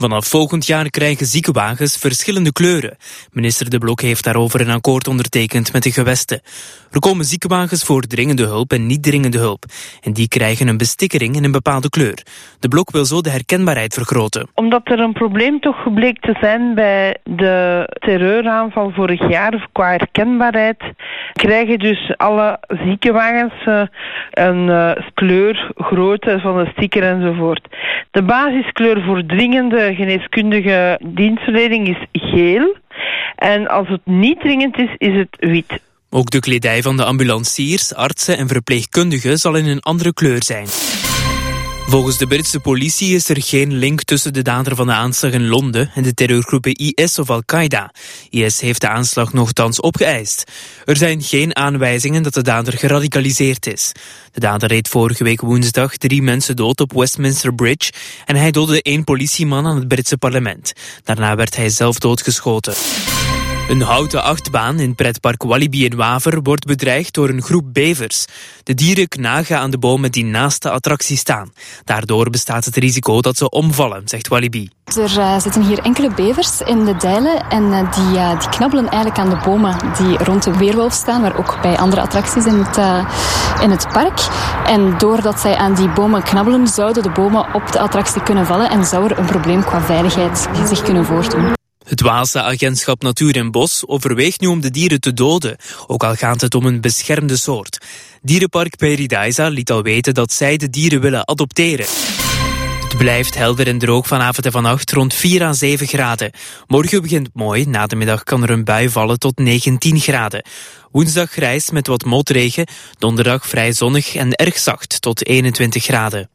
Vanaf volgend jaar krijgen ziekenwagens verschillende kleuren. Minister De Blok heeft daarover een akkoord ondertekend met de gewesten. Er komen ziekenwagens voor dringende hulp en niet dringende hulp. En die krijgen een bestikkering in een bepaalde kleur. De Blok wil zo de herkenbaarheid vergroten. Omdat er een probleem toch gebleek te zijn bij de terreuraanval vorig jaar qua herkenbaarheid, krijgen dus alle ziekenwagens een kleur, grootte van de sticker enzovoort. De basiskleur voor dringende geneeskundige dienstverlening is geel. En als het niet dringend is, is het wit. Ook de kledij van de ambulanciers, artsen en verpleegkundigen zal in een andere kleur zijn. Volgens de Britse politie is er geen link tussen de dader van de aanslag in Londen en de terreurgroepen IS of Al-Qaeda. IS heeft de aanslag nochtans opgeëist. Er zijn geen aanwijzingen dat de dader geradicaliseerd is. De dader reed vorige week woensdag 3 mensen dood op Westminster Bridge en hij doodde 1 politieman aan het Britse parlement. Daarna werd hij zelf doodgeschoten. Een houten achtbaan in pretpark Walibi in Waver wordt bedreigd door een groep bevers. De dieren knagen aan de bomen die naast de attractie staan. Daardoor bestaat het risico dat ze omvallen, zegt Walibi. Er zitten hier enkele bevers in de dijlen en die knabbelen eigenlijk aan de bomen die rond de Weerwolf staan, maar ook bij andere attracties in het park. En doordat zij aan die bomen knabbelen, zouden de bomen op de attractie kunnen vallen en zou er een probleem qua veiligheid zich kunnen voordoen. Het Waalse agentschap Natuur en Bos overweegt nu om de dieren te doden, ook al gaat het om een beschermde soort. Dierenpark Paradise liet al weten dat zij de dieren willen adopteren. Het blijft helder en droog vanavond en vannacht rond 4 à 7 graden. Morgen begint mooi, na de middag kan er een bui vallen tot 19 graden. Woensdag grijs met wat motregen, donderdag vrij zonnig en erg zacht tot 21 graden.